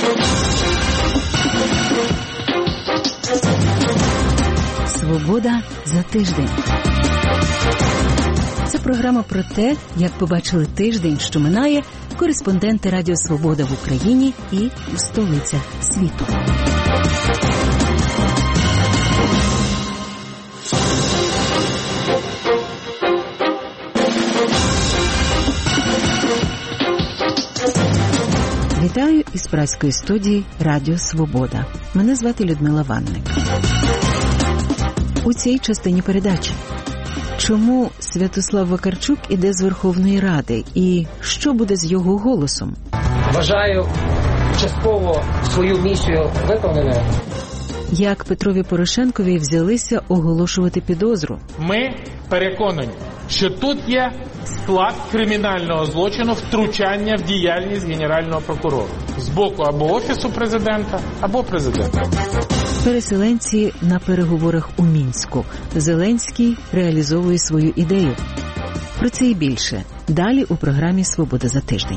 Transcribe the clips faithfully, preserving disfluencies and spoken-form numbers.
Свобода за тиждень. Це програма про те, як побачили тиждень, що минає, кореспонденти Радіо Свобода в Україні і в столицях світу. Вітаю із празької студії Радіо Свобода. Мене звати Людмила Ванник. У цій частині передачі. Чому Святослав Вакарчук іде з Верховної Ради і що буде з його голосом? Вважаю частково свою місію виконаною. Як Петрові Порошенкові взялися оголошувати підозру? Ми переконані, що тут є склад кримінального злочину втручання в діяльність Генерального прокурора з боку або Офісу Президента, або Президента. Переселенці на переговорах у Мінську. Зеленський реалізовує свою ідею. Про це і більше. Далі у програмі «Свобода за тиждень».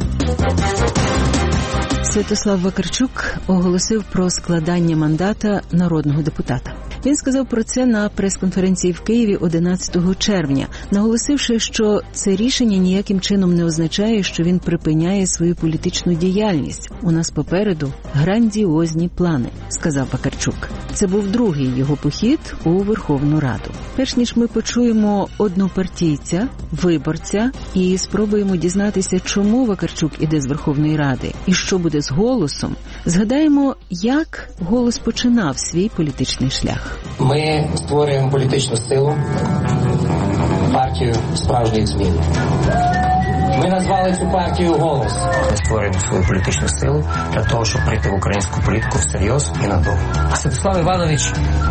Святослав Вакарчук оголосив про складання мандата народного депутата. Він сказав про це на прес-конференції в Києві одинадцятого червня, наголосивши, що це рішення ніяким чином не означає, що він припиняє свою політичну діяльність. У нас попереду грандіозні плани, сказав Вакарчук. Це був другий його похід у Верховну Раду. Перш ніж ми почуємо однопартійця, виборця і спробуємо дізнатися, чому Вакарчук іде з Верховної Ради і що буде з «Голосом», згадаємо, як «Голос» починав свій політичний шлях. Ми створюємо політичну силу, партію справжніх змін. Ми назвали цю партію «Голос». Ми створюємо свою політичну силу для того, щоб прийти в українську політику всерйоз і надовго. Святослав Іванович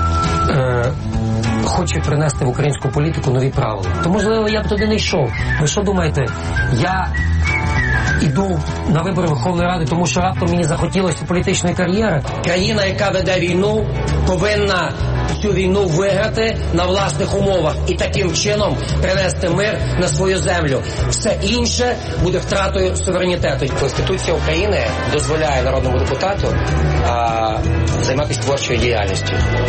е- хоче принести в українську політику нові правила. То, можливо, я б туди не йшов. Ви що думаєте, я іду на вибори Верховної Ради, тому що раптом мені захотілося політичної кар'єри? Країна, яка веде війну, повинна цю війну виграти на власних умовах і таким чином принести мир на свою землю. Все інше буде втратою суверенітету. Конституція України дозволяє народному депутату а, займатися творчою діяльністю,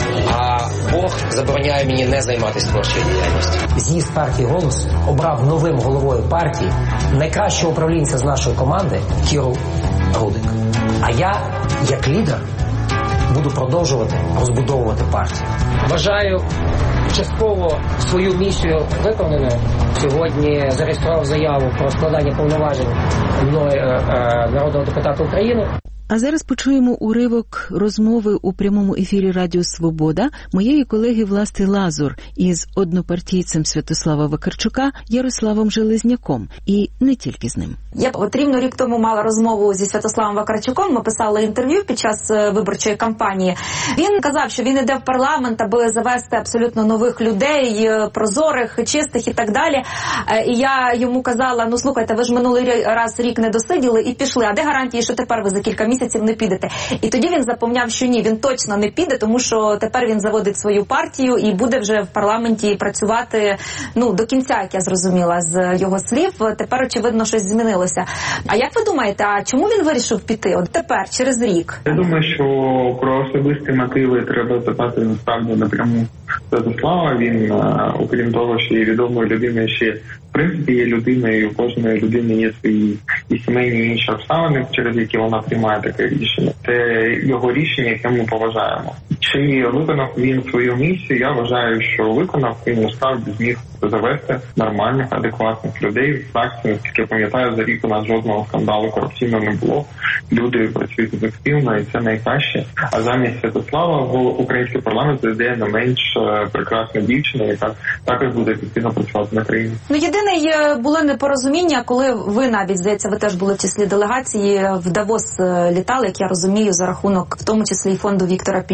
а Бог забороняє мені не займатися творчою діяльністю. З'їзд партії «Голос» обрав новим головою партії найкращого управлінця з нашої команди Кіру Рудик. А я, як лідер, буду продовжувати розбудовувати партію. Вважаю частково свою місію виконаною. Сьогодні зареєстрував заяву про складання повноважень мною е, е, народного депутата України. А зараз почуємо уривок розмови у прямому ефірі Радіо Свобода моєї колеги Власти Лазур із однопартійцем Святослава Вакарчука Ярославом Железняком. І не тільки з ним. Я от рівно рік тому мала розмову зі Святославом Вакарчуком. Ми писали інтерв'ю під час виборчої кампанії. Він казав, що він іде в парламент, аби завести абсолютно нових людей, прозорих, чистих і так далі. І я йому казала, ну слухайте, ви ж минулий раз рік не досиділи і пішли. А де гарантії, що тепер ви за кілька місяців місяців не підете. І тоді він запевняв, що ні, він точно не піде, тому що тепер він заводить свою партію і буде вже в парламенті працювати, ну, до кінця, як я зрозуміла з його слів. Тепер, очевидно, щось змінилося. А як ви думаєте, а чому він вирішив піти? От тепер, через рік? Я думаю, що про особисті мотиви треба запитати насправді напряму Святослава. Він, окрім того, що є відомою людиною, ще в принципі є людиною, у кожної людини є свої і сімейні, і інші обставини, через які вона приймає таке рішення. Це його рішення, яке ми поважаємо. Чи виконав він свою місію? Я вважаю, що виконав, він насправді зміг завести нормальних, адекватних людей в фракції. Наскільки я пам'ятаю, за рік у нас жодного скандалу корупційного не було. Люди працюють ефективно, і це найкраще. А замість Святослава в український парламент зайде не менш прекрасна дівчина, яка також буде ефективно працювати на країні. Ну, єдине, було непорозуміння, коли ви навіть, здається, ви теж були в числі делегації, в Давос літали, як я розумію, за рахунок, в тому числі і фонду Віктора Пінчука.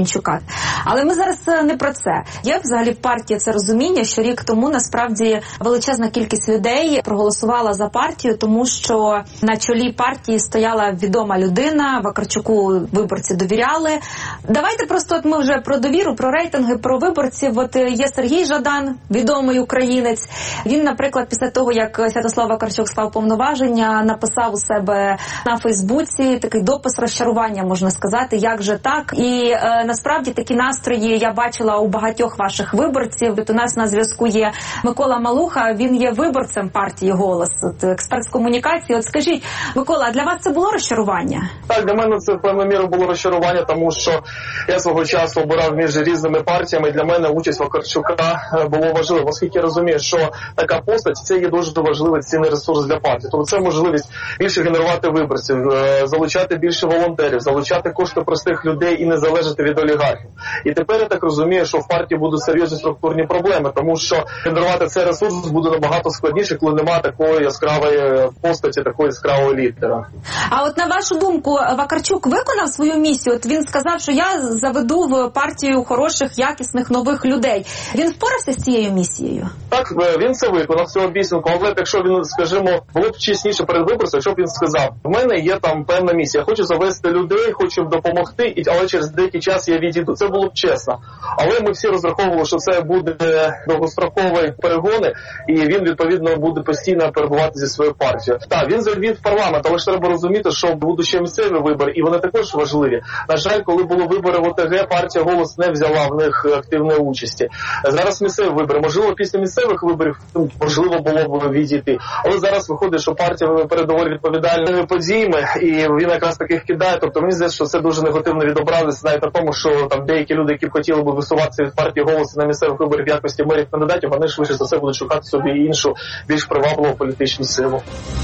Але ми зараз не про це. Є взагалі в партії це розуміння, що рік тому насправді величезна кількість людей проголосувала за партію, тому що на чолі партії стояла відома людина, Вакарчуку виборці довіряли. Давайте просто от ми вже про довіру, про рейтинги, про виборців. От є Сергій Жадан, відомий українець. Він, наприклад, після того, як Святослав Вакарчук склав повноваження, написав у себе на Фейсбуці такий допис розчарування, можна сказати, як же так. І е, насправді такі настрої я бачила у багатьох ваших виборців. От у нас на зв'язку є Микола Малуха, він є виборцем партії «Голос», от, експерт з комунікації. От скажіть, Микола, для вас це було розчарування? Так, для мене це в певною мірою було розчарування, тому що я свого часу обирав між різними партіями, і для мене участь Вакарчука було важливо, оскільки я розумію, що така постать – це є дуже важливий цінний ресурс для партії. Тобто це можливість більше генерувати виборців, залучати більше волонтерів, залучати кошти простих людей і не залежати від олігархів. І тепер я так розумію, що в партії будуть серйозні структурні проблеми, тому що генерувати цей ресурс буде набагато складніше, коли немає такої яскравої постаті, такої яскравого лідера. А от на вашу думку, Вакарчук виконав свою місію? От він сказав, що я заведу в партію хороших, якісних, нових людей. Він впорався з цією місією? Так, він це виконав, цю обіцянку, але якщо він, скажімо, було б чесніше перед виборцем, якщо б він сказав, в мене є там певна місія, я хочу завести людей, хочу допомогти, але через деякий час я відійду. Це було б чесно. Але ми всі розраховували, що це буде довгострокові перегони, і він, відповідно, буде постійно перебувати зі своєю партією. Так, він завів парламент, але ж треба розуміти, що будуть ще місцеві вибори, і вони також важливі. На жаль, коли були вибори в ОТГ, партія «Голос» не взяла в них активної участі. Зараз місцеві вибори. Можливо, після місцевих виборів можливо було б відійти. Але зараз виходить, що партія перед доволі відповідальними подіями, і він якраз таких кидає. Тобто мені здається, що це дуже негативно відобразиться навіть на тому, що там деякі люди, які б хотіли б висуватися від партії «Голос» на місцевих виборах в якості мерів кандидатів, вони швидше за все будуть шукати собі іншу, більш привабливу політичну силу.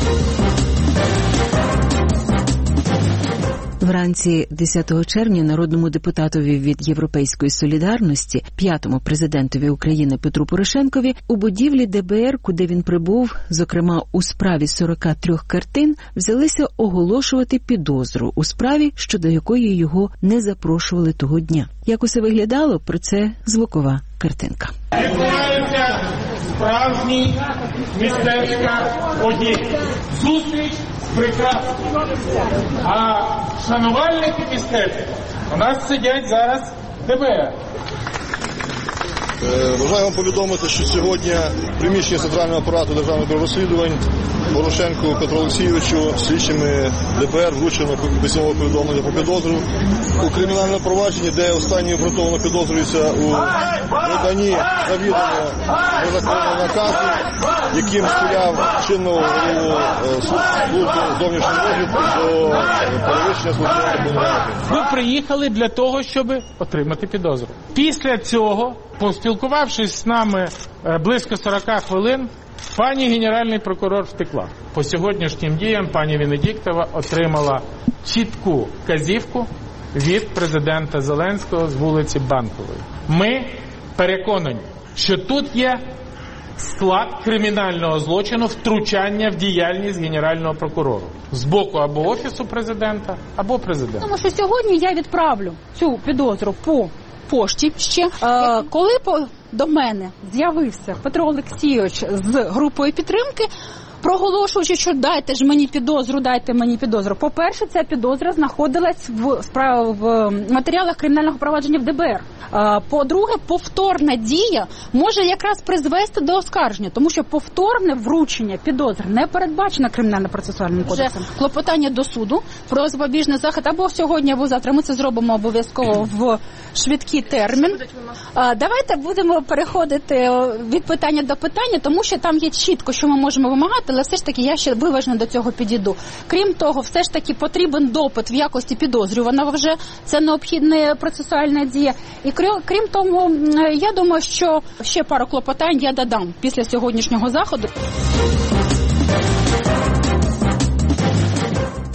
Вранці десятого червня народному депутатові від «Європейської солідарності», п'ятому президентові України Петру Порошенкові, у будівлі Де Бе Ер, куди він прибув, зокрема у справі сорока трьох картин, взялися оголошувати підозру у справі, щодо якої його не запрошували того дня. Як усе виглядало, про це звукова картинка. Відбувається справжній містечка подій. Зустріч прекрасна. А шанувальники містечка у нас сидять зараз в Де Бе Ер. Бажаю вам повідомити, що сьогодні в приміщенні Центрального апарату Державного бюро розслідувань Порошенку Петру Олексійовичу слідчими Де Бе Ер вручено письмове повідомлення про підозру у кримінальному провадженні, де останній обґрунтовано підозрюється у виданні завідомо незаконного наказу, яким схиляв чинного голову служби зовнішньої розвідки до перевищення службового повноважень. Ви приїхали для того, щоб отримати підозру. Після цього, поспілкувавшись з нами близько сорока хвилин, пані генеральний прокурор втекла. По сьогоднішнім діям пані Венедіктова отримала чітку вказівку від президента Зеленського з вулиці Банкової. Ми переконані, що тут є склад кримінального злочину втручання в діяльність генерального прокурора з боку або Офісу президента, або президента. Тому що сьогодні я відправлю цю підозру по пошті ще. Е, коли по, до мене з'явився Петро Олексійович з групою підтримки, проголошуючи, що дайте ж мені підозру, дайте мені підозру. По-перше, ця підозра знаходилась в, справ... в матеріалах кримінального провадження в Де Бе Ер. По-друге, повторна дія може якраз призвести до оскарження, тому що повторне вручення підозри не передбачено кримінально-процесуальним кодексом. Вже клопотання до суду про запобіжний захід або сьогодні, або завтра. Ми це зробимо обов'язково в швидкий термін. Давайте будемо переходити від питання до питання, тому що там є чітко, що ми можемо вимагати, але все ж таки я ще виважно до цього підійду. Крім того, все ж таки потрібен допит в якості підозрюваного вже, це необхідна процесуальна дія. І крім того, я думаю, що ще пару клопотань я додам після сьогоднішнього заходу.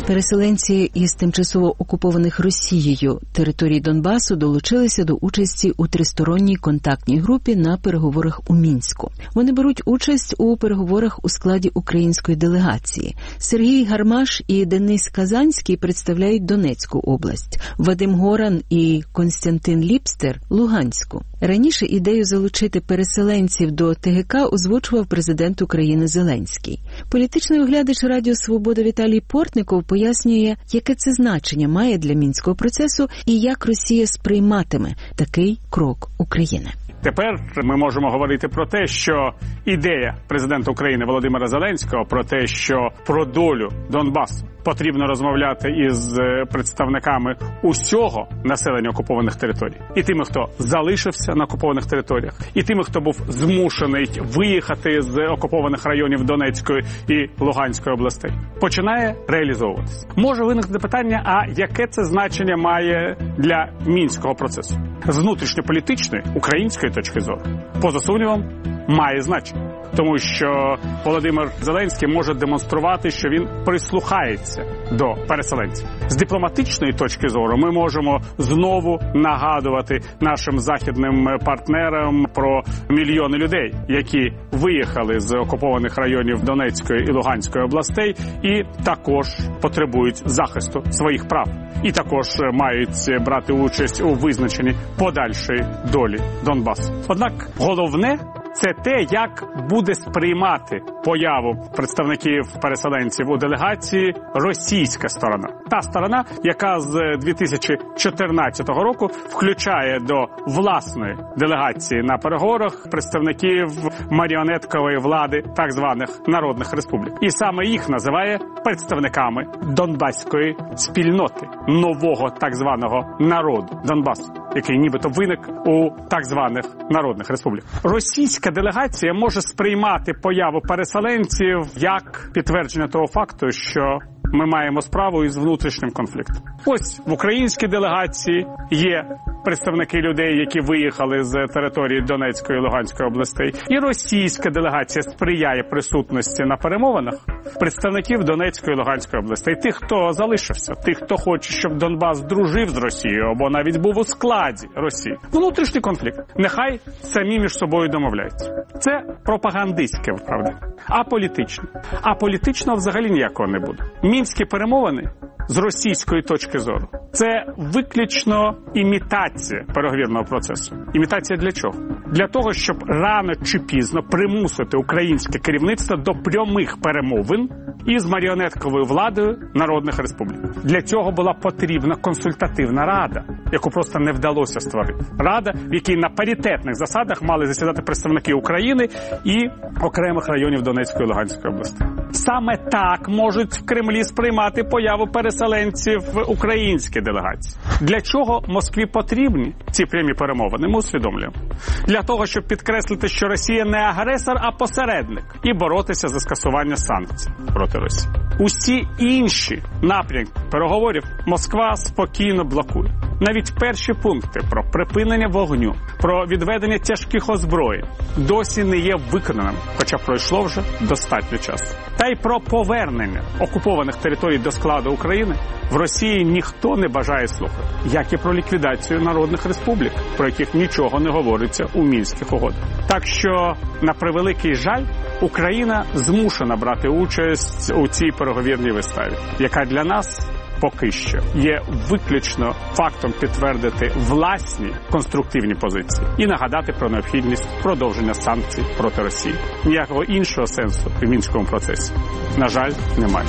Переселенці із тимчасово окупованих Росією територій Донбасу долучилися до участі у тристоронній контактній групі на переговорах у Мінську. Вони беруть участь у переговорах у складі української делегації. Сергій Гармаш і Денис Казанський представляють Донецьку область, Вадим Горан і Костянтин Ліпстер – Луганську. Раніше ідею залучити переселенців до ТГК озвучував президент України Зеленський. Політичний оглядач Радіо Свобода Віталій Портников пояснює, яке це значення має для мінського процесу і як Росія сприйматиме такий крок України. Тепер ми можемо говорити про те, що ідея президента України Володимира Зеленського про те, що про долю Донбасу потрібно розмовляти із представниками усього населення окупованих територій. І тими, хто залишився на окупованих територіях, і тими, хто був змушений виїхати з окупованих районів Донецької і Луганської областей, починає реалізовуватися. Може виникнути питання, а яке це значення має для мінського процесу? З внутрішньополітичної, української точки зору, поза сумнівом, має значення. Тому що Володимир Зеленський може демонструвати, що він прислухається до переселенців. З дипломатичної точки зору ми можемо знову нагадувати нашим західним партнерам про мільйони людей, які виїхали з окупованих районів Донецької і Луганської областей і також потребують захисту своїх прав. І також мають брати участь у визначенні подальшої долі Донбасу. Однак головне – це те, як буде сприймати появу представників переселенців у делегації російська сторона. Та сторона, яка з дві тисячі чотирнадцятого року включає до власної делегації на переговорах представників маріонеткової влади так званих народних республік. І саме їх називає представниками донбаської спільноти, нового так званого народу Донбасу, який нібито виник у так званих народних республіках. Російська делегація може сприймати появу переселенців як підтвердження того факту, що ми маємо справу із внутрішнім конфліктом. Ось в українській делегації є представники людей, які виїхали з території Донецької і Луганської областей. І російська делегація сприяє присутності на перемовинах представників Донецької і Луганської областей. Тих, хто залишився, тих, хто хоче, щоб Донбас дружив з Росією або навіть був у складі Росії. Внутрішній конфлікт. Нехай самі між собою домовляються. Це пропагандистське виправдання. А політичне? А політичного взагалі ніякого не буде. Мінські перемовини з російської точки зору – це виключно імітація переговірного процесу. Імітація для чого? Для того, щоб рано чи пізно примусити українське керівництво до прямих перемовин із маріонетковою владою народних республік. Для цього була потрібна консультативна рада, яку просто не вдалося створити. Рада, в якій на паритетних засадах мали засідати представники України і окремих районів Донецької і Луганської області. Саме так можуть в Кремлі сприймати появу переселенців в українській делегації. Для чого Москві потрібні ці прямі перемовини? Ми усвідомлюємо. Для того, щоб підкреслити, що Росія не агресор, а посередник, і боротися за скасування санкцій проти Росії. Усі інші напрямки переговорів Москва спокійно блокує. Навіть перші пункти про припинення вогню, про відведення тяжких озброєнь досі не є виконаним, хоча пройшло вже достатньо часу. Та й про повернення окупованих територій до складу України в Росії ніхто не бажає слухати, як і про ліквідацію народних республік, про яких нічого не говориться у Мінських угодах. Так що, на превеликий жаль, Україна змушена брати участь у цій переговірній виставі, яка для нас поки що є виключно фактом підтвердити власні конструктивні позиції і нагадати про необхідність продовження санкцій проти Росії. Ніякого іншого сенсу в мінському процесі, на жаль, немає.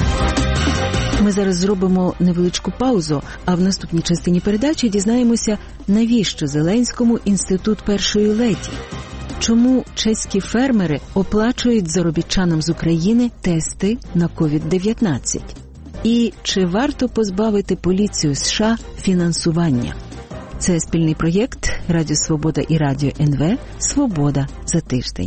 Ми зараз зробимо невеличку паузу, а в наступній частині передачі дізнаємося, навіщо Зеленському інститут першої леді. Чому чеські фермери оплачують заробітчанам з України тести на ковід дев'ятнадцять? І чи варто позбавити поліцію США фінансування? Це спільний проєкт Радіо Свобода і Радіо ен ве «Свобода за тиждень».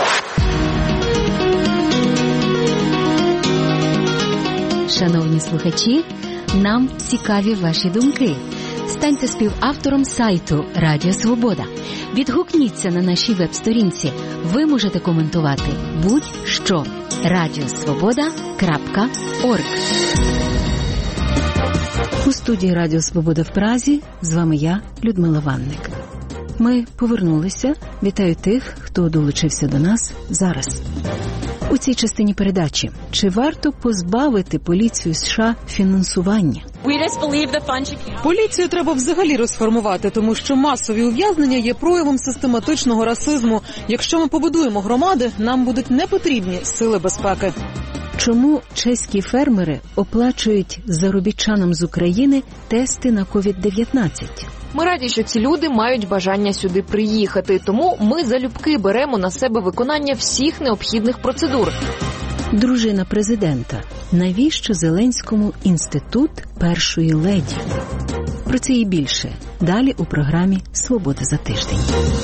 Шановні слухачі, нам цікаві ваші думки. Станьте співавтором сайту Радіо Свобода. Відгукніться на нашій веб-сторінці. Ви можете коментувати будь-що. радіосвобода крапка орг. У студії Радіо Свобода в Празі з вами я, Людмила Ванник. Ми повернулися. Вітаю тих, хто долучився до нас зараз. У цій частині передачі. Чи варто позбавити поліцію США фінансування? Поліцію треба взагалі розформувати, тому що масові ув'язнення є проявом систематичного расизму. Якщо ми побудуємо громади, нам будуть не потрібні сили безпеки. Чому чеські фермери оплачують заробітчанам з України тести на ковід дев'ятнадцять? Ми раді, що ці люди мають бажання сюди приїхати, тому ми залюбки беремо на себе виконання всіх необхідних процедур. Дружина президента. Навіщо Зеленському інститут першої леді? Про це і більше. Далі у програмі «Свобода за тиждень».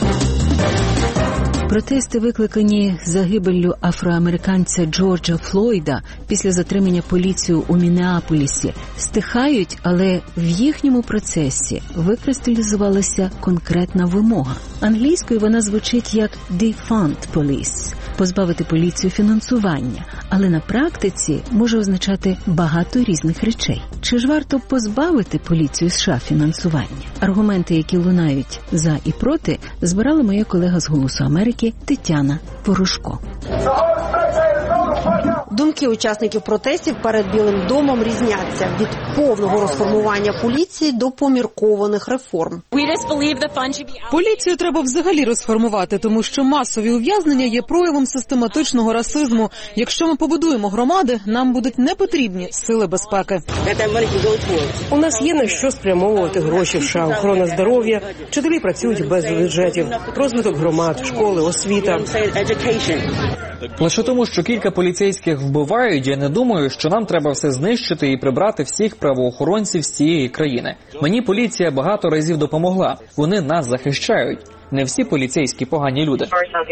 Протести, викликані загибеллю афроамериканця Джорджа Флойда після затримання поліцією у Міннеаполісі, стихають, але в їхньому процесі викристалізувалася конкретна вимога. Англійською вона звучить як «defund police» – позбавити поліцію фінансування, але на практиці може означати багато різних речей. Чи ж варто позбавити поліцію США фінансування? Аргументи, які лунають за і проти, збирала моя колега з «Голосу Америки» Тетяна Порошко. Думки учасників протестів перед Білим домом різняться від повного розформування поліції до поміркованих реформ. Поліцію треба взагалі розформувати, тому що масові ув'язнення є проявом систематичного расизму. Якщо ми побудуємо громади, нам будуть не потрібні сили безпеки. У нас є на що спрямовувати гроші в США, охорона здоров'я, вчителі працюють без бюджетів, розвиток громад, школи, освіта. Лише тому, що кілька поліцейських вбивають, я не думаю, що нам треба все знищити і прибрати всіх правоохоронців з цієї країни. Мені поліція багато разів допомогла. Вони нас захищають. Не всі поліцейські погані люди.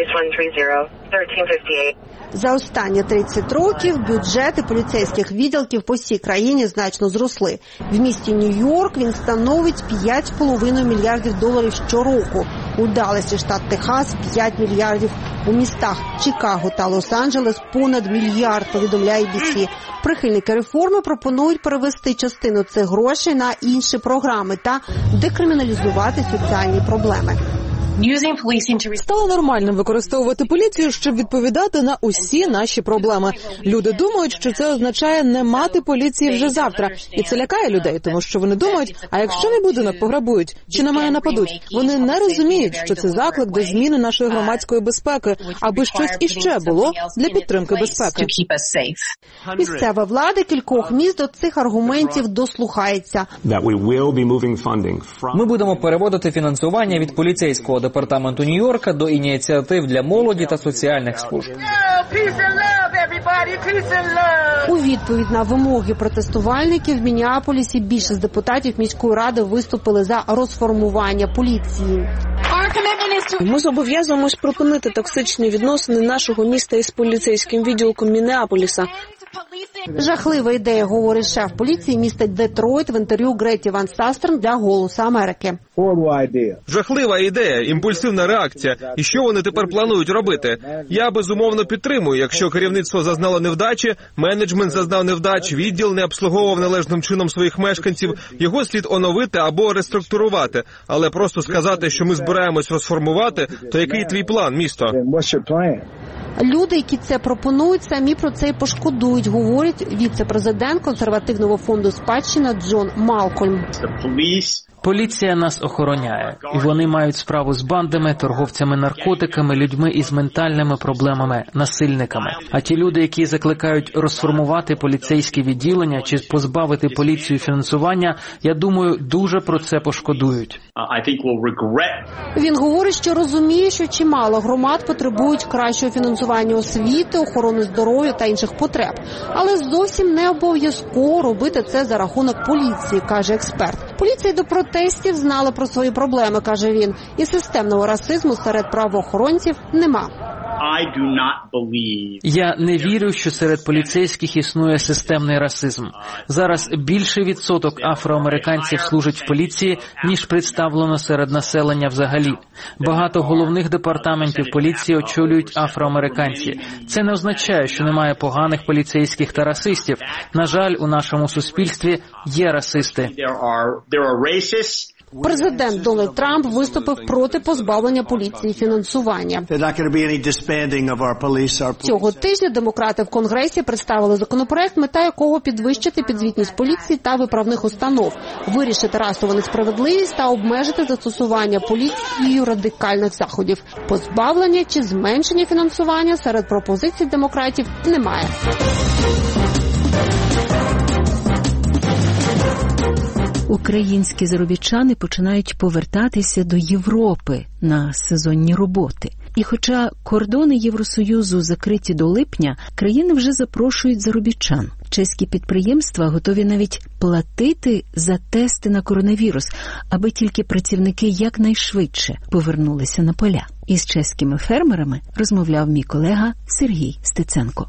За останні тридцять років бюджети поліцейських відділків по всій країні значно зросли. В місті Нью-Йорк він становить п'ять з половиною мільярдів доларів щороку. У Далласі, штат Техас, п'ять мільярдів. У містах Чикаго та Лос-Анджелес понад мільярд, повідомляє бі сі. Прихильники реформи пропонують перевести частину цих грошей на інші програми та декриміналізувати соціальні проблеми. Стало нормальним використовувати поліцію, щоб відповідати на усі наші проблеми. Люди думають, що це означає не мати поліції вже завтра. І це лякає людей, тому що вони думають, а якщо мій будинок пограбують чи на мене нападуть? Вони не розуміють, що це заклик до зміни нашої громадської безпеки, аби щось іще було для підтримки безпеки. Місцева влада кількох міст до цих аргументів дослухається. Ми будемо переводити фінансування від поліцейського департаменту Нью-Йорка до ініціатив для молоді та соціальних служб. У відповідь на вимоги протестувальників в Міннеаполісі більшість депутатів міської ради виступили за розформування поліції. Ми зобов'язуємось припинити токсичні відносини нашого міста із поліцейським відділком Міннеаполіса. Жахлива ідея, говорить шеф поліції міста Детройт в інтерв'ю Греті Ван Састерн для «Голосу Америки». Жахлива ідея, імпульсивна реакція. І що вони тепер планують робити? Я безумовно підтримую, якщо керівництво зазнало невдачі, менеджмент зазнав невдач, відділ не обслуговував належним чином своїх мешканців, його слід оновити або реструктурувати. Але просто сказати, що ми збираємось розформувати, то який твій план, місто? Люди, які це пропонують, самі про це й пошкодують, говорить віце-президент консервативного фонду «Спадщина» Джон Малкольм. Поліція нас охороняє, і вони мають справу з бандами, торговцями наркотиками, людьми із ментальними проблемами, насильниками. А ті люди, які закликають розформувати поліцейські відділення чи позбавити поліцію фінансування, я думаю, дуже про це пошкодують. Він говорить, що розуміє, що чимало громад потребують кращого фінансування освіти, охорони здоров'я та інших потреб. Але зовсім не обов'язково робити це за рахунок поліції, каже експерт. Поліція до протестів знала про свої проблеми, каже він, і системного расизму серед правоохоронців нема. Я не вірю, що серед поліцейських існує системний расизм. Зараз більший відсоток афроамериканців служить в поліції, ніж представлено серед населення взагалі. Багато головних департаментів поліції очолюють афроамериканці. Це не означає, що немає поганих поліцейських та расистів. На жаль, у нашому суспільстві є расисти. Президент Дональд Трамп виступив проти позбавлення поліції фінансування. Цього тижня демократи в Конгресі представили законопроект, мета якого підвищити підзвітність поліції та виправних установ, вирішити расову несправедливість та обмежити застосування поліцією радикальних заходів. Позбавлення чи зменшення фінансування серед пропозицій демократів немає. Українські заробітчани починають повертатися до Європи на сезонні роботи. І хоча кордони Євросоюзу закриті до липня, країни вже запрошують заробітчан. Чеські підприємства готові навіть платити за тести на коронавірус, аби тільки працівники якнайшвидше повернулися на поля. Із чеськими фермерами розмовляв мій колега Сергій Стеценко.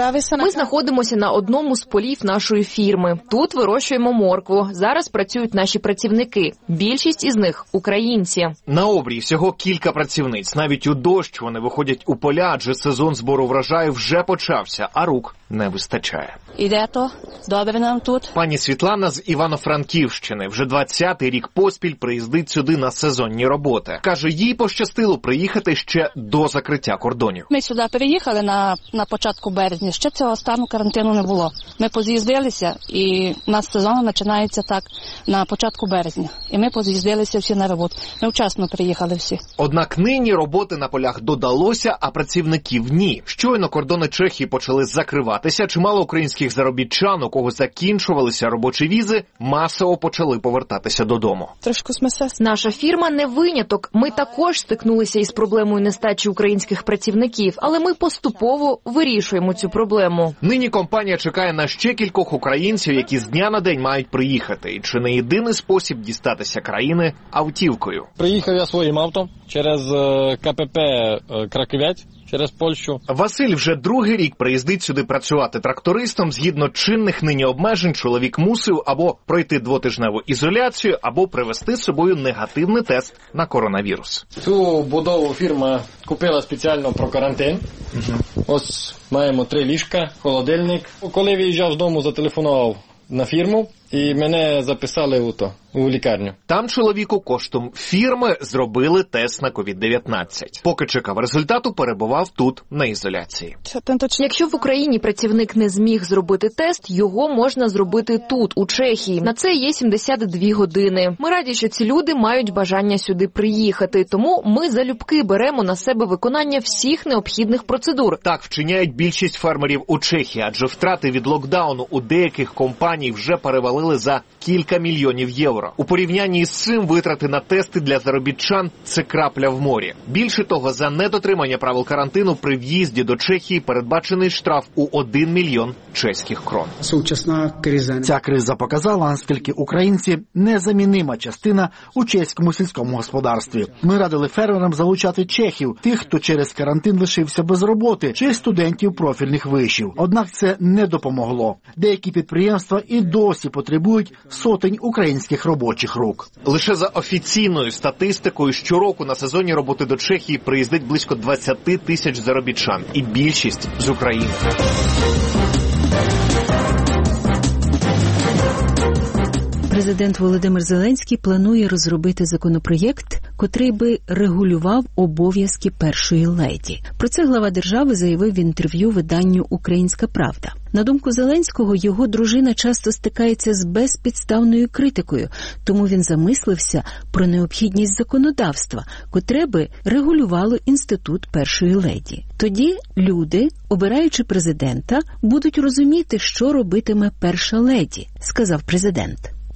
Ми знаходимося на одному з полів нашої фірми. Тут вирощуємо моркву. Зараз працюють наші працівники. Більшість із них – українці. На обрії всього кілька працівниць. Навіть у дощ вони виходять у поля, адже сезон збору врожаю вже почався, а рук не вистачає. Іде то? Добре нам тут? Пані Світлана з Івано-Франківщини вже двадцятий рік поспіль приїздить сюди на сезонні роботи. Каже, їй пощастило приїхати ще до закриття кордонів. Ми сюди переїхали на, на початку березня. Ще цього стану карантину не було. Ми поз'їздилися, і у нас сезон починається так на початку березня. І ми поз'їздилися всі на роботу. Ми вчасно приїхали всі. Однак нині роботи на полях додалося, а працівників ні. Щойно кордони Чехії почали закриватися, чимало українських заробітчан, у кого закінчувалися робочі візи, масово почали повертатися додому. Трошки смесес. Наша фірма не виняток. Ми також стикнулися із проблемою нестачі українських працівників, але ми поступово вирішуємо цю проблему. Нині компанія чекає на ще кількох українців, які з дня на день мають приїхати. І чи не єдиний спосіб дістатися країни автівкою? Приїхав я своїм авто через КПП Краківець, через Польщу. Василь вже другий рік приїздить сюди працювати трактористом. Згідно чинних нині обмежень, чоловік мусив або пройти двотижневу ізоляцію, або привезти з собою негативний тест на коронавірус. Цю будову фірма купила спеціально про карантин. Угу. Ось маємо три ліжка, холодильник. Коли виїжджав з дому, зателефонував на фірму і мене записали у то, у лікарню. Там чоловіку коштом фірми зробили тест на ковід дев'ятнадцять. Поки чекав результату, перебував тут на ізоляції. Якщо в Україні працівник не зміг зробити тест, його можна зробити тут, у Чехії. На це є сімдесят дві години. Ми раді, що ці люди мають бажання сюди приїхати, тому ми залюбки беремо на себе виконання всіх необхідних процедур. Так вчиняють більшість фермерів у Чехії, адже втрати від локдауну у деяких компаній вже перевалили за кілька мільйонів євро. У порівнянні з цим витрати на тести для заробітчан – це крапля в морі. Більше того, за недотримання правил карантину при в'їзді до Чехії передбачений штраф у один мільйон чеських крон. Ця криза показала, наскільки українці – незамінима частина у чеському сільському господарстві. Ми радили фермерам залучати чехів, тих, хто через карантин лишився без роботи, чи студентів профільних вишів. Однак це не допомогло. Деякі підприємства і досі потребують сотень українських робочих рук. Лише за офіційною статистикою щороку на сезонні роботи до Чехії приїздить близько двадцять тисяч заробітчан, і більшість з України. Президент Володимир Зеленський планує розробити законопроєкт, котрий би регулював обов'язки першої леді. Про це глава держави заявив в інтерв'ю виданню «Українська правда». На думку Зеленського, його дружина часто стикається з безпідставною критикою, тому він замислився про необхідність законодавства, котре би регулювало інститут першої леді. Тоді люди, обираючи президента, будуть розуміти, що робитиме перша леді, сказав президент.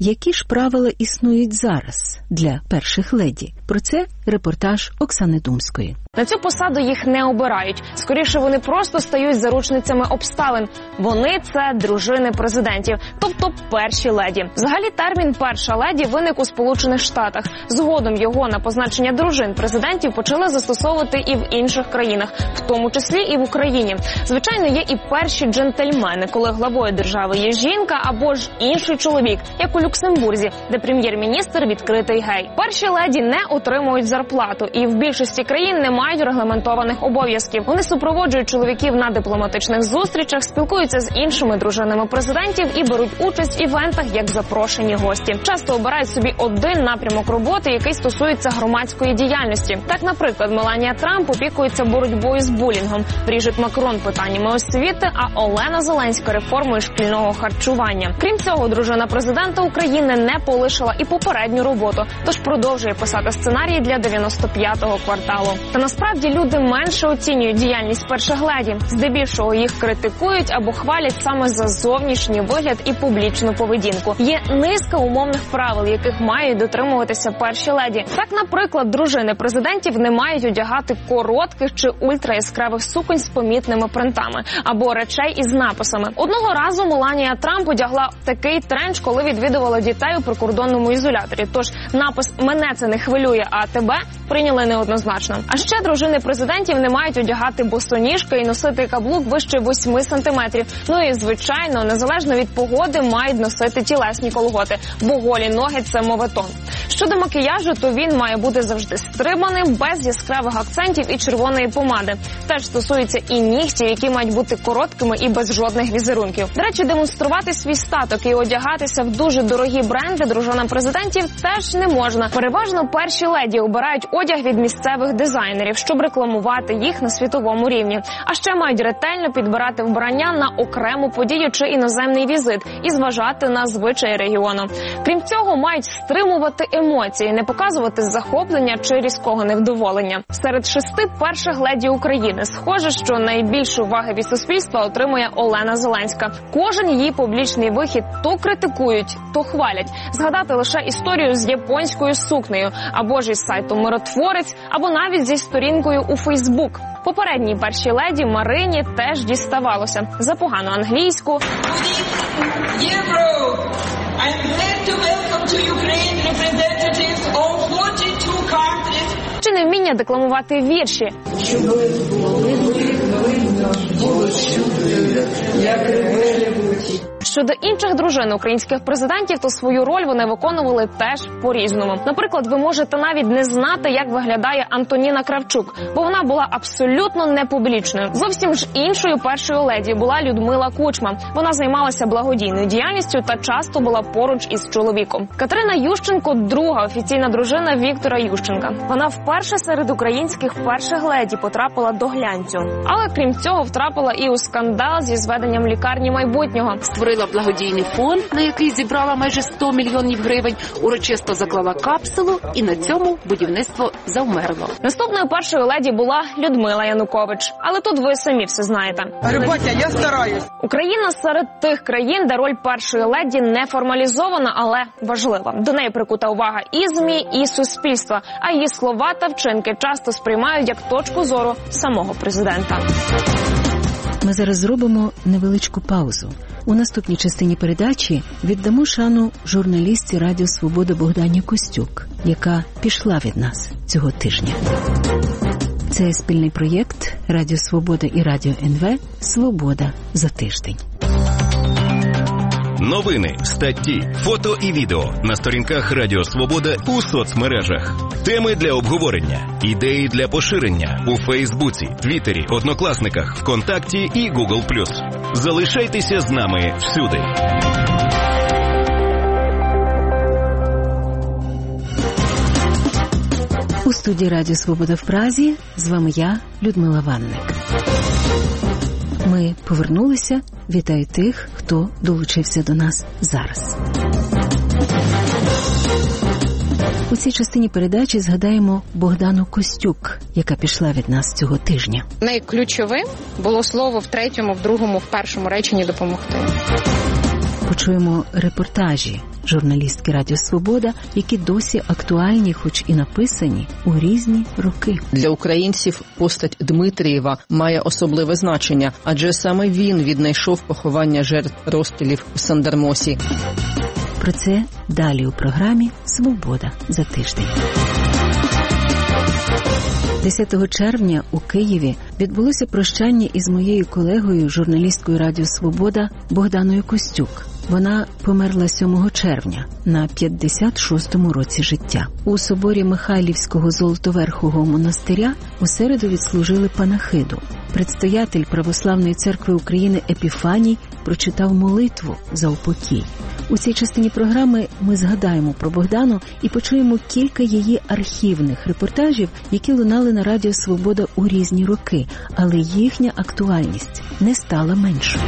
Які ж правила існують зараз для перших леді? Про це репортаж Оксани Думської. На цю посаду їх не обирають. Скоріше, вони просто стають заручницями обставин. Вони – це дружини президентів, тобто перші леді. Взагалі, термін «перша леді» виник у Сполучених Штатах. Згодом його на позначення дружин президентів почали застосовувати і в інших країнах, в тому числі і в Україні. Звичайно, є і перші джентльмени, коли главою держави є жінка або ж інший чоловік, як у Люксембурзі, де прем'єр-міністр відкритий гей. Перші леді не отримують зарплату і в більшості країн немає мають регламентованих обов'язків. Вони супроводжують чоловіків на дипломатичних зустрічах, спілкуються з іншими дружинами президентів і беруть участь в івентах як запрошені гості. Часто обирають собі один напрямок роботи, який стосується громадської діяльності. Так, наприклад, Меланія Трамп опікується боротьбою з булінгом, Бріжит Макрон – питаннями освіти, а Олена Зеленська – реформою шкільного харчування. Крім цього, дружина президента України не полишила і попередню роботу, тож продовжує писати сценарії для дев'яносто п'ятого кварталу. Та насправді люди менше оцінюють діяльність перших леді. Здебільшого їх критикують або хвалять саме за зовнішній вигляд і публічну поведінку. Є низка умовних правил, яких мають дотримуватися перші леді. Так, наприклад, дружини президентів не мають одягати коротких чи ультраяскравих суконь з помітними принтами або речей із написами. Одного разу Меланія Трамп одягла такий тренч, коли відвідувала дітей у прикордонному ізоляторі. Тож напис «Мене це не хвилює, а тебе» прийняли неоднозначно. А ще дружини президентів не мають одягати босоніжки і носити каблук вище восьми сантиметрів. Ну і, звичайно, незалежно від погоди, мають носити тілесні колготи, бо голі ноги – це моветон. Щодо макіяжу, то він має бути завжди стриманим, без яскравих акцентів і червоної помади. Теж стосується і нігтів, які мають бути короткими і без жодних візерунків. До речі, демонструвати свій статок і одягатися в дуже дорогі бренди дружинам президентів теж не можна. Переважно перші леді обирають одяг від місцевих дизайнерів, щоб рекламувати їх на світовому рівні. А ще мають ретельно підбирати вбрання на окрему подію чи іноземний візит і зважати на звичаї регіону. Крім цього, мають стримувати емоції, не показувати захоплення чи різкого невдоволення. Серед шести перших леді України схоже, що найбільшу уваги від суспільства отримує Олена Зеленська. Кожен її публічний вихід то критикують, то хвалять. Згадати лише історію з японською сукнею, або ж із сайту «Миротворець», або навіть зі сторінкою у Фейсбук. Попередній першій леді Марині теж діставалося за погану англійську. Чи невміння декламувати вірші. Щоб було видно, видно, було чути, як реве любить. Щодо інших дружин українських президентів, то свою роль вони виконували теж по-різному. Наприклад, ви можете навіть не знати, як виглядає Антоніна Кравчук, бо вона була абсолютно непублічною. Зовсім ж іншою першою леді була Людмила Кучма. Вона займалася благодійною діяльністю та часто була поруч із чоловіком. Катерина Ющенко – друга офіційна дружина Віктора Ющенка. Вона вперше серед українських перших леді потрапила до глянцю. Але крім цього втрапила і у скандал зі зведенням лікарні майбутнього. Створила благодійний фонд, на який зібрала майже сто мільйонів гривень, урочисто заклала капсулу, і на цьому будівництво завмерло. Наступною першою леді була Людмила Янукович. Але тут ви самі все знаєте. Рибатя, я стараюсь. Україна серед тих країн, де роль першої леді не формалізована, але важлива. До неї прикута увага і ЗМІ, і суспільства, а її слова та вчинки часто сприймають як точку зору самого президента. Ми зараз зробимо невеличку паузу. У наступній частині передачі віддамо шану журналістці Радіо Свобода Богдані Костюк, яка пішла від нас цього тижня. Це спільний проєкт Радіо Свобода і Радіо ен ве «Свобода за тиждень». Новини, статті, фото і відео на сторінках Радіо Свобода у соцмережах. Теми для обговорення, ідеї для поширення у Фейсбуці, Твіттері, Однокласниках, ВКонтакті і Гугл плюс. Залишайтеся з нами всюди. У студії Радіо Свобода в Празі з вами я, Людмила Ванник. Ми повернулися. Вітаю тих, хто долучився до нас зараз. У цій частині передачі згадаємо Богдану Костюк, яка пішла від нас цього тижня. Найключовим було слово в третьому, в другому, в першому реченні «допомогти». Почуємо репортажі журналістки Радіо Свобода, які досі актуальні, хоч і написані у різні роки. Для українців постать Дмитрієва має особливе значення, адже саме він віднайшов поховання жертв розстрілів у Сандармосі. Про це далі у програмі «Свобода за тиждень». десятого червня у Києві відбулося прощання із моєю колегою, журналісткою Радіо Свобода Богданою Костюк. Вона померла сьомого червня на п'ятдесят шостому році життя. У соборі Михайлівського Золотоверхого монастиря у середу відслужили панахиду. Предстоятель Православної церкви України Епіфаній прочитав молитву за упокій. У цій частині програми ми згадаємо про Богдану і почуємо кілька її архівних репортажів, які лунали на Радіо Свобода у різні роки, але їхня актуальність не стала меншою.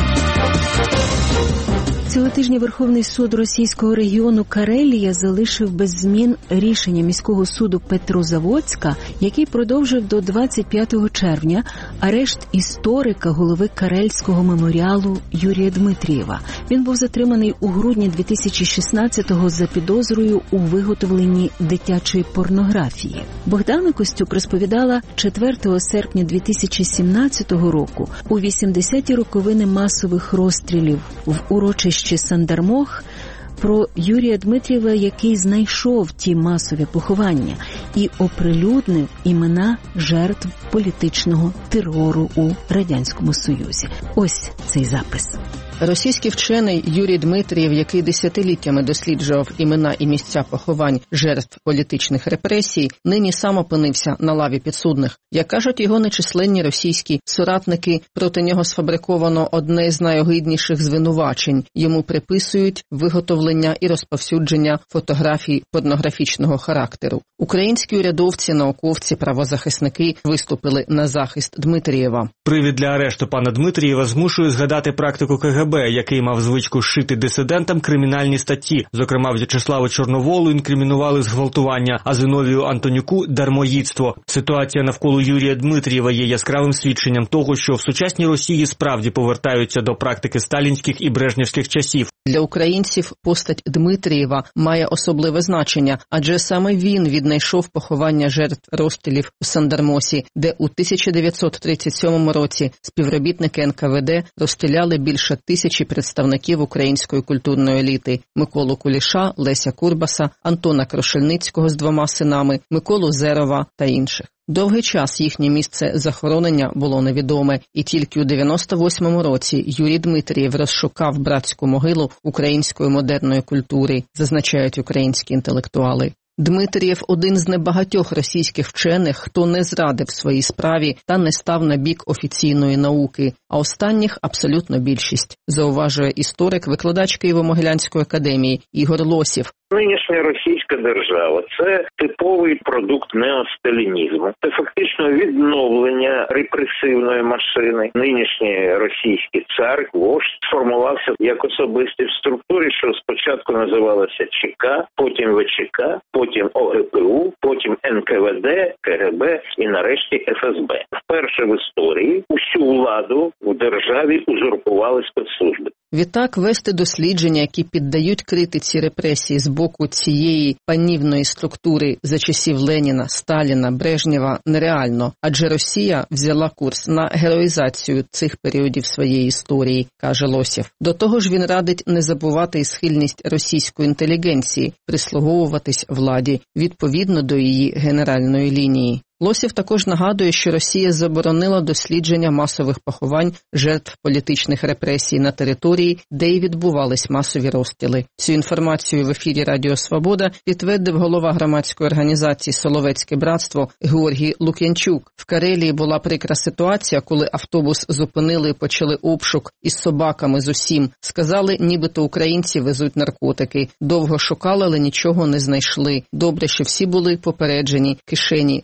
Цього тижня Верховний суд російського регіону Карелія залишив без змін рішення міського суду Петрозаводська, який продовжив до двадцять п'ятого червня арешт історика, голови Карельського меморіалу Юрія Дмитрієва. Він був затриманий у грудні дві тисячі шістнадцятого за підозрою у виготовленні дитячої порнографії. Богдана Костюк розповідала четвертого серпня дві тисячі сімнадцятого року у вісімдесяті роковини масових розстрілів в урочищі Сандармох про Юрія Дмитрієва, який знайшов ті масові поховання і оприлюднив імена жертв політичного терору у Радянському Союзі. Ось цей запис. Російський вчений Юрій Дмитрієв, який десятиліттями досліджував імена і місця поховань жертв політичних репресій, нині сам опинився на лаві підсудних. Як кажуть його нечисленні російські соратники, проти нього сфабриковано одне з найогидніших звинувачень. Йому приписують виготовлення і розповсюдження фотографій порнографічного характеру. Українські урядовці, науковці, правозахисники виступили на захист Дмитрієва. Привід для арешту пана Дмитрієва змушує згадати практику ка ге бе, який мав звичку шити дисидентам кримінальні статті. Зокрема, В'ячеславу Чорноволу інкримінували зґвалтування, а Зиновію Антонюку – дармоїдство. Ситуація навколо Юрія Дмитрієва є яскравим свідченням того, що в сучасній Росії справді повертаються до практики сталінських і брежнєвських часів. Для українців постать Дмитрієва має особливе значення, адже саме він віднайшов поховання жертв розстрілів у Сандармосі, де у тисяча дев'ятсот тридцять сьомому році співробітники ен ка ве де розстріляли більше тисячі представників української культурної еліти – Миколу Куліша, Леся Курбаса, Антона Крошельницького з двома синами, Миколу Зерова та інших. Довгий час їхнє місце захоронення було невідоме, і тільки у дев'яносто восьмому році Юрій Дмитрієв розшукав братську могилу української модерної культури, зазначають українські інтелектуали. Дмитрієв – один з небагатьох російських вчених, хто не зрадив своїй справі та не став на бік офіційної науки, а останніх – абсолютно більшість, зауважує історик, викладач Києво-Могилянської академії Ігор Лосів. Нинішня російська держава – це типовий продукт неосталінізму. Це фактично відновлення репресивної машини. Нинішній російський цар, вождь, сформувався як особистість в структурі, що спочатку називалася ЧК, потім ве че ка, потім о ге пе у, потім ен ка ве де, ка ге бе і нарешті еф ес бе. Вперше в історії усю владу в державі узурпували спецслужби. Відтак, вести дослідження, які піддають критиці репресії з боку цієї панівної структури за часів Леніна, Сталіна, Брежнєва нереально, адже Росія взяла курс на героїзацію цих періодів своєї історії, каже Лосєв. До того ж він радить не забувати і схильність російської інтелігенції прислуговуватись владі відповідно до її генеральної лінії. Лосєв також нагадує, що Росія заборонила дослідження масових поховань жертв політичних репресій на території, де й відбувались масові розстріли. Цю інформацію в ефірі Радіо Свобода підтвердив голова громадської організації «Соловецьке братство» Георгій Лук'янчук. В Карелії була прикра ситуація, коли автобус зупинили і почали обшук із собаками з усім. Сказали, нібито українці везуть наркотики. Довго шукали, але нічого не знайшли. Добре, що всі були попереджені, кишені зашиті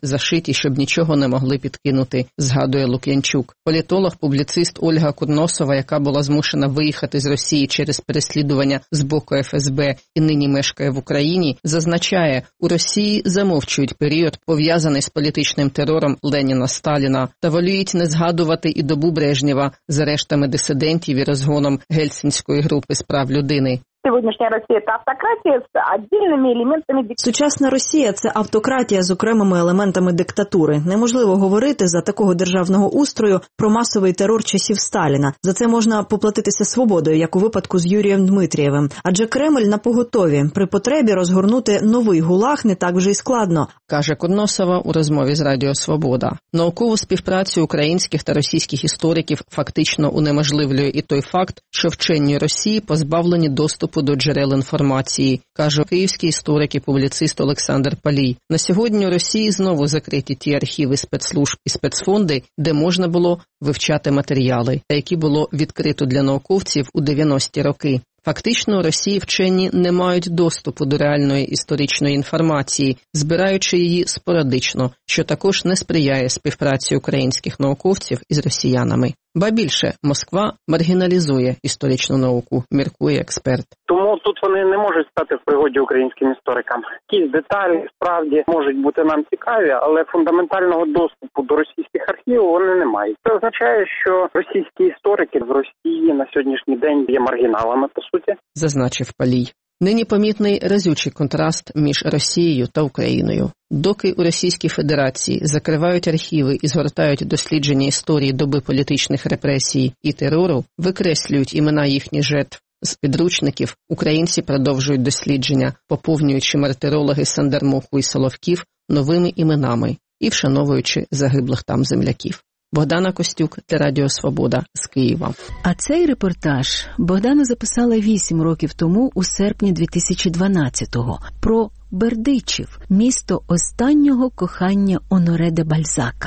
закриті, щоб нічого не могли підкинути, згадує Лук'янчук. Політолог, публіцист Ольга Курносова, яка була змушена виїхати з Росії через переслідування з боку еф ес бе і нині мешкає в Україні, зазначає, у Росії замовчують період, пов'язаний з політичним терором Леніна, Сталіна, та воліють не згадувати і добу Брежнєва з арештами дисидентів і розгоном Гельсінської групи з прав людини. Сьогоднішня Росія – це автократія з віддільними елементами диктатури. Сучасна Росія – це автократія з окремими елементами диктатури. Неможливо говорити за такого державного устрою про масовий терор часів Сталіна. За це можна поплатитися свободою, як у випадку з Юрієм Дмитрієвим. Адже Кремль напоготові. При потребі розгорнути новий ГУЛАГ не так вже й складно. Каже Курносова у розмові з Радіо Свобода. Наукову співпрацю українських та російських істориків фактично унеможливлює і той факт, що вчені Росії позбавлені доступу до джерел інформації, каже київський історик і публіцист Олександр Палій. На сьогодні у Росії знову закриті ті архіви спецслужб і спецфонди, де можна було вивчати матеріали, та які було відкрито для науковців у дев'яності роки. Фактично, у Росії вчені не мають доступу до реальної історичної інформації, збираючи її спорадично, що також не сприяє співпраці українських науковців із росіянами. Ба більше, Москва маргіналізує історичну науку, міркує експерт. Тому тут вони не можуть стати в пригоді українським історикам. Якісь деталі, справді, можуть бути нам цікаві, але фундаментального доступу до російських архівів вони не мають. Це означає, що російські історики в Росії на сьогоднішній день є маргіналами, по суті. Зазначив Палій. Нині помітний разючий контраст між Росією та Україною. Доки у Російській Федерації закривають архіви і згортають дослідження історії доби політичних репресій і терору, викреслюють імена їхніх жертв з підручників, українці продовжують дослідження, поповнюючи мартирологи Сандермоху і Соловків новими іменами і вшановуючи загиблих там земляків. Богдана Костюк для Радіо Свобода з Києва. А цей репортаж Богдана записала вісім років тому у серпні дві тисячі дванадцятого про Бердичів, місто останнього кохання Оноре де Бальзака.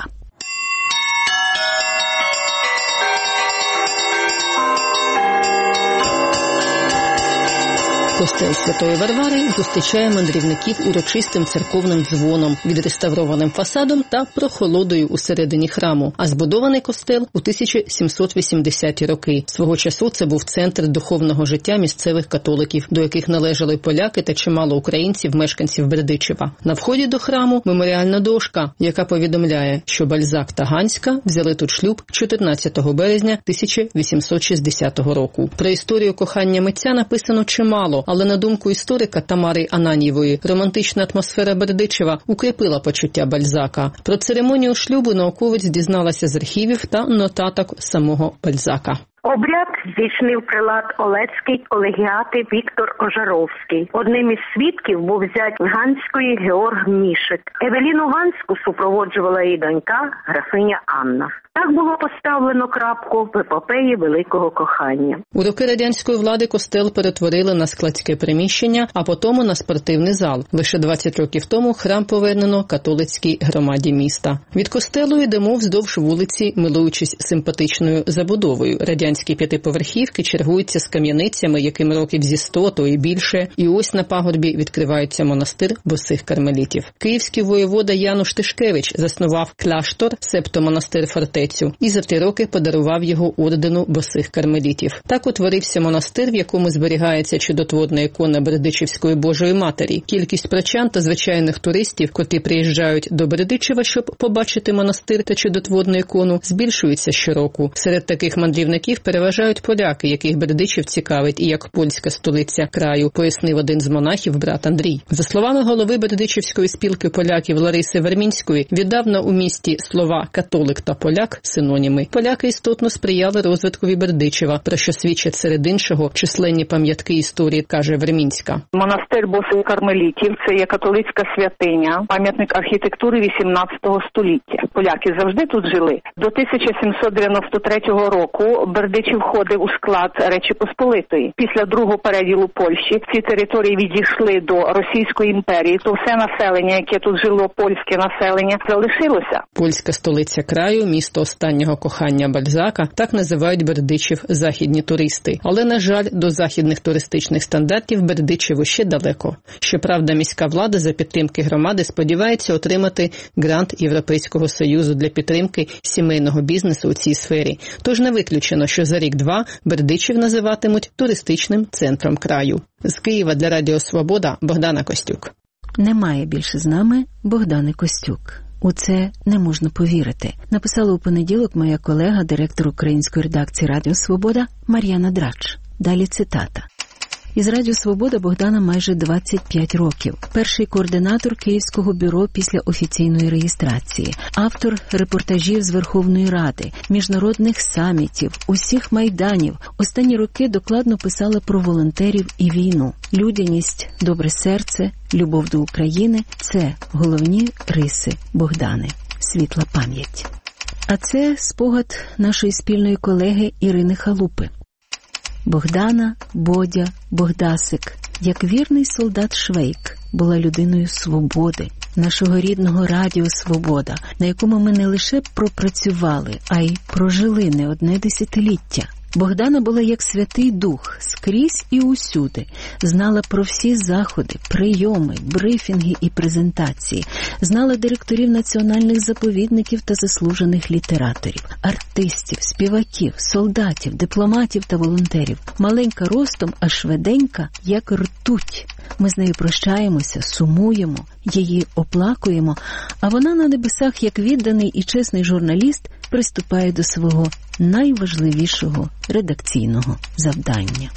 Костел Святої Варвари зустрічає мандрівників урочистим церковним дзвоном, відреставрованим фасадом та прохолодою усередині храму. А збудований костел у тисяча сімсот вісімдесяті роки. Свого часу це був центр духовного життя місцевих католиків, до яких належали поляки та чимало українців, мешканців Бердичева. На вході до храму меморіальна дошка, яка повідомляє, що Бальзак та Ганська взяли тут шлюб чотирнадцятого березня тисяча вісімсот шістдесятого року. Про історію кохання митця написано чимало, але на думку історика Тамари Ананьєвої, романтична атмосфера Бердичева укріпила почуття Бальзака. Про церемонію шлюбу науковець дізналася з архівів та нотаток самого Бальзака. Обряд здійснив прилад Олецький колегіати Віктор Ожаровський. Одним із свідків був зять Ганської Георг Мішик. Евеліну Ганську супроводжувала її донька, графиня Анна. Так було поставлено крапку в епопеї великого кохання. У роки радянської влади костел перетворили на складське приміщення, а потім на спортивний зал. Лише двадцять років тому храм повернено католицькій громаді міста. Від костелу йдемо вздовж вулиці, милуючись симпатичною забудовою. Радянські п'ятиповерхівки чергуються з кам'яницями, яким років зі сто, то і більше. І ось на пагорбі відкривається монастир босих кармелітів. Київський воєвода Януш Тишкевич заснував кляштор, себто монастир фортецю, і за три роки подарував його ордену босих кармелітів. Так утворився монастир, в якому зберігається чудотворна ікона Бердичівської Божої Матері. Кількість прочан та звичайних туристів, котрі приїжджають до Бердичева, щоб побачити монастир та чудотворну ікону, збільшується щороку. Серед таких мандрівників переважають поляки, яких Бердичів цікавить і як польська столиця краю, пояснив один з монахів брат Андрій. За словами голови Бердичівської спілки поляків Лариси Вермінської, віддавна у місті слова «католик» та «поляк» синоніми. Поляки істотно сприяли розвиткові Бердичева, про що свідчать серед іншого численні пам'ятки історії, каже Вермінська. Монастир босих кармелітів – це є католицька святиня, пам'ятник архітектури вісімнадцятого століття. Поляки завжди тут жили. До тисяча сімсот дев'яносто третього року Бердичів входив у склад Речі Посполитої. Після другого переділу Польщі ці території відійшли до Російської імперії, то все населення, яке тут жило, польське населення, залишилося. Польська столиця краю, місто останнього кохання Бальзака, так називають Бердичів західні туристи. Але, на жаль, до західних туристичних стандартів Бердичеву ще далеко. Щоправда, міська влада за підтримки громади сподівається отримати грант Європейського Союзу для підтримки сімейного бізнесу у цій сфері. Тож не виключено, що за рік-два Бердичів називатимуть туристичним центром краю. З Києва для Радіо Свобода Богдана Костюк. Немає більше з нами Богдани Костюк. У це не можна повірити. Написала у понеділок моя колега, директор української редакції Радіо Свобода Мар'яна Драч. Далі цитата. Із Радіо Свобода Богдана майже двадцять п'ять років. Перший координатор Київського бюро після офіційної реєстрації. Автор репортажів з Верховної Ради, міжнародних самітів, усіх майданів. Останні роки докладно писала про волонтерів і війну. Людяність, добре серце, любов до України – це головні риси Богдани. Світла пам'ять. А це спогад нашої спільної колеги Ірини Халупи. Богдана, Бодя, Богдасик, як вірний солдат Швейк, була людиною свободи, нашого рідного Радіо Свобода, на якому ми не лише пропрацювали, а й прожили не одне десятиліття. Богдана була як Святий Дух, скрізь і усюди. Знала про всі заходи, прийоми, брифінги і презентації. Знала директорів національних заповідників та заслужених літераторів, артистів, співаків, солдатів, дипломатів та волонтерів. Маленька ростом, а швиденька, як ртуть. Ми з нею прощаємося, сумуємо, її оплакуємо, а вона на небесах, як відданий і чесний журналіст, приступає до свого найважливішого редакційного завдання.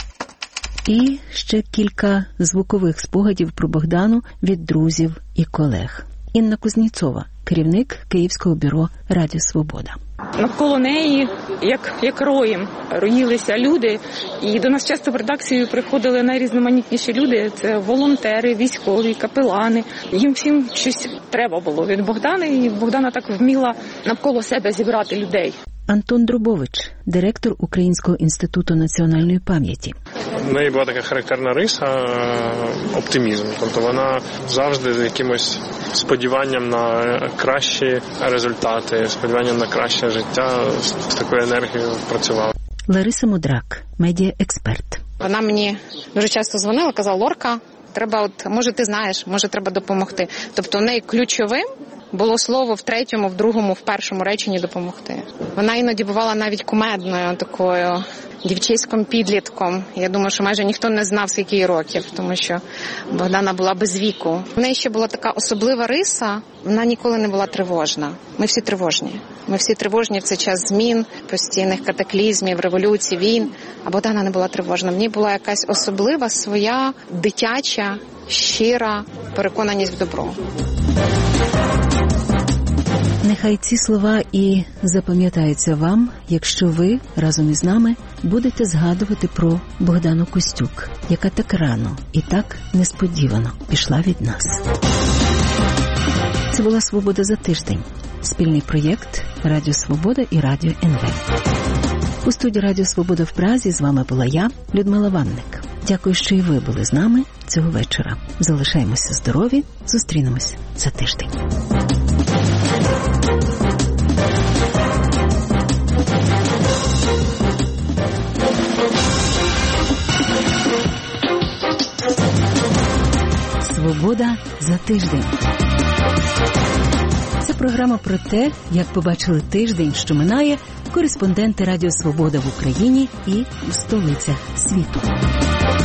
І ще кілька звукових спогадів про Богдану від друзів і колег. Інна Кузніцова, керівник Київського бюро Радіо Свобода. Навколо неї, як, як роєм, роїлися люди, і до нас часто в редакцію приходили найрізноманітніші люди. Це волонтери, військові, капелани. Їм всім щось треба було від Богдани, і Богдана так вміла навколо себе зібрати людей. Антон Друбович, директор Українського інституту національної пам'яті. В неї була така характерна риса – оптимізм. Тобто вона завжди з якимось сподіванням на кращі результати, сподіванням на краще життя, з такою енергією працювала. Лариса Мудрак, медіа-експерт. Вона мені дуже часто дзвонила, казала: Лорка, треба, от, може ти знаєш, може треба допомогти. Тобто в неї ключовим було слово в третьому, в другому, в першому реченні допомогти. Вона іноді бувала навіть кумедною такою дівчиськом підлітком. Я думаю, що майже ніхто не знав, скільки їй років, тому що Богдана була без віку. В неї ще була така особлива риса, вона ніколи не була тривожна. Ми всі тривожні. Ми всі тривожні в цей час змін, постійних катаклізмів, революцій, війн. А Богдана не була тривожна. В ній була якась особлива своя дитяча, щира переконаність в добро. Нехай ці слова і запам'ятаються вам, якщо ви разом із нами будете згадувати про Богдану Костюк, яка так рано і так несподівано пішла від нас. Це була «Свобода за тиждень» – спільний проєкт Радіо Свобода і Радіо ен ве. У студії Радіо Свобода в Празі з вами була я, Людмила Ванник. Дякую, що і ви були з нами цього вечора. Залишаємося здорові, зустрінемось за тиждень. «Свобода за тиждень». Це програма про те, як побачили тиждень, що минає, кореспонденти Радіо Свобода в Україні і в столицях світу.